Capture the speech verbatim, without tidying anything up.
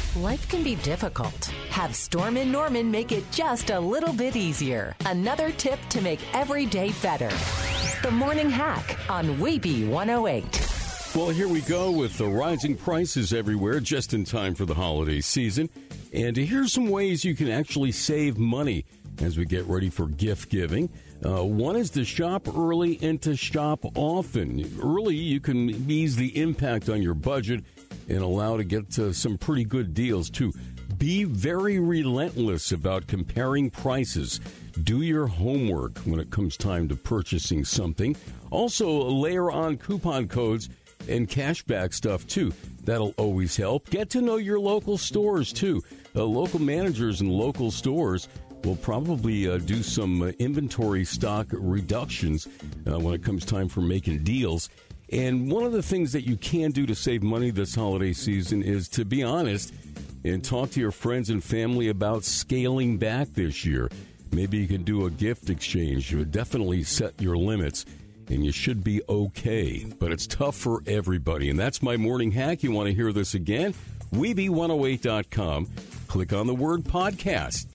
Life can be difficult. Have Storm and Norman make it just a little bit easier. Another tip to make every day better. The Morning Hack on Weeby one oh eight. Well, here we go with the rising prices everywhere just in time for the holiday season. And here's some ways you can actually save money as we get ready for gift giving. Uh, one is to shop early and to shop often. Early, you can ease the impact on your budget and allow to get uh, some pretty good deals, too. Be very relentless about comparing prices. Do your homework when it comes time to purchasing something. Also, layer on coupon codes and cashback stuff, too. That'll always help. Get to know your local stores, too. Uh, local managers and local stores will probably uh, do some uh, inventory stock reductions uh, when it comes time for making deals. And one of the things that you can do to save money this holiday season is to be honest and talk to your friends and family about scaling back this year. Maybe you can do a gift exchange. You would definitely set your limits, and you should be okay. But it's tough for everybody. And that's my morning hack. You want to hear this again? Weeby one oh eight dot com. Click on the word podcast.